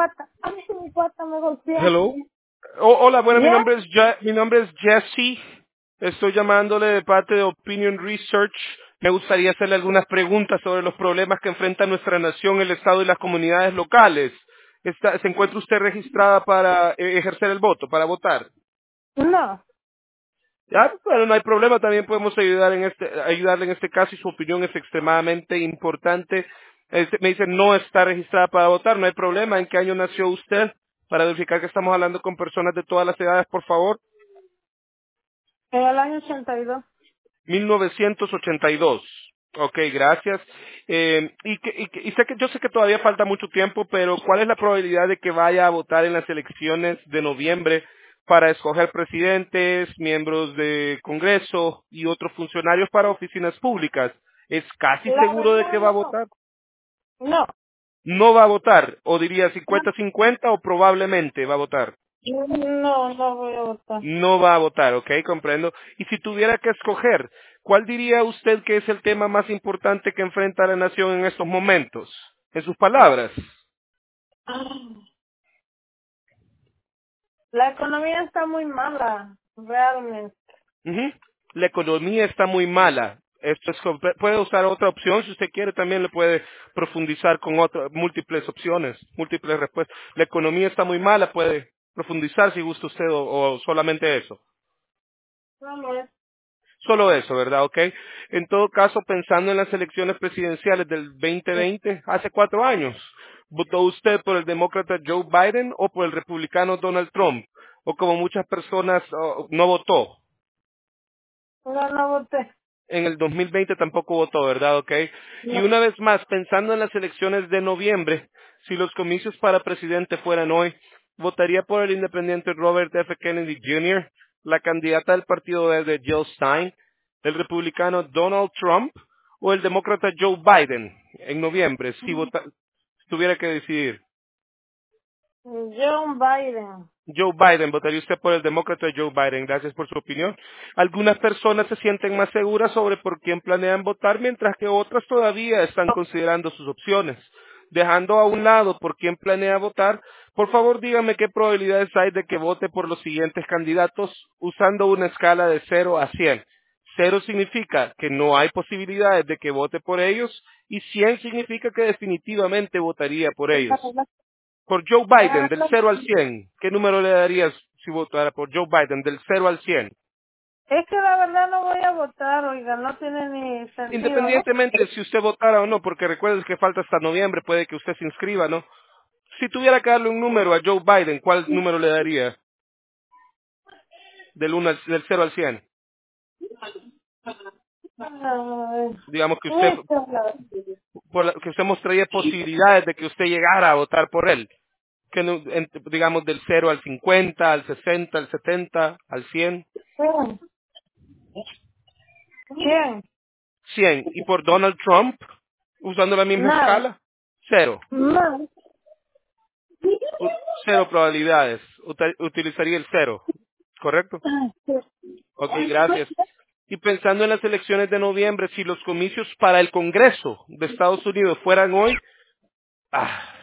A mí mi pata me golpea. Hello. Hola, bueno, ¿Ya? mi nombre es Jesse. Estoy llamándole de parte de Opinion Research. Me gustaría hacerle algunas preguntas sobre los problemas que enfrenta nuestra nación, el Estado y las comunidades locales. ¿Se encuentra usted registrada para ejercer el voto, para votar? No. Ya, bueno, no hay problema, también podemos ayudarle en este caso y su opinión es extremadamente importante. Me dice no está registrada para votar, no hay problema. ¿En qué año nació usted? Para verificar que estamos hablando con personas de todas las edades, por favor. En el año 82. 1982. Ok, gracias. Y sé que yo sé que todavía falta mucho tiempo, pero ¿cuál es la probabilidad de que vaya a votar en las elecciones de noviembre para escoger presidentes, miembros de Congreso y otros funcionarios para oficinas públicas? ¿Es casi La seguro de verdad que va a no. votar? No. ¿No va a votar? ¿O diría 50-50 o probablemente va a votar? No, no voy a votar. No va a votar, ¿ok? Comprendo. Y si tuviera que escoger, ¿cuál diría usted que es el tema más importante que enfrenta la nación en estos momentos? En sus palabras. La economía está muy mala, realmente. Ujú. La economía está muy mala. Puede usar otra opción, si usted quiere también le puede profundizar con múltiples opciones, múltiples respuestas. La economía está muy mala, puede profundizar si gusta usted o solamente eso. No lo es. Solo eso, ¿verdad? ¿Ok? En todo caso, pensando en las elecciones presidenciales del 2020, hace 4 años, ¿votó usted por el demócrata Joe Biden o por el republicano Donald Trump? O como muchas personas no votó. No, no voté. En el 2020 tampoco votó, ¿verdad? ¿Ok? Y No. una vez más, pensando en las elecciones de noviembre, si los comicios para presidente fueran hoy, votaría por el independiente Robert F. Kennedy Jr., la candidata del Partido Verde Jill Stein, el republicano Donald Trump o el demócrata Joe Biden en noviembre, si tuviera que decidir. John Biden. Joe Biden, votaría usted por el demócrata Joe Biden. Gracias por su opinión. Algunas personas se sienten más seguras sobre por quién planean votar, mientras que otras todavía están considerando sus opciones. Dejando a un lado por quién planea votar, por favor dígame qué probabilidades hay de que vote por los siguientes candidatos usando una escala de 0 a 100. 0 significa que no hay posibilidades de que vote por ellos y 100 significa que definitivamente votaría por ellos. Por Joe Biden, del 0 al 100, ¿qué número le darías si votara por Joe Biden, del 0 al 100? Es que la verdad no voy a votar, oiga, no tiene ni sentido, ¿no? Independientemente si usted votara o no, porque recuerdes que falta hasta noviembre, puede que usted se inscriba, ¿no? Si tuviera que darle un número a Joe Biden, ¿cuál número le daría? Del 0 al 100. Ay, Digamos que usted, esta es la- que usted mostraría posibilidades de que usted llegara a votar por él. Que, digamos del 0 al 50, al 60, al 70, al 100. ¿Quién? ¿Quién? 100. Y por Donald Trump, usando la misma Nada. escala, 0. No. 0 probabilidades. Utilizaría el 0. ¿Correcto? Ok, gracias. Y pensando en las elecciones de noviembre, si los comicios para el Congreso de Estados Unidos fueran hoy,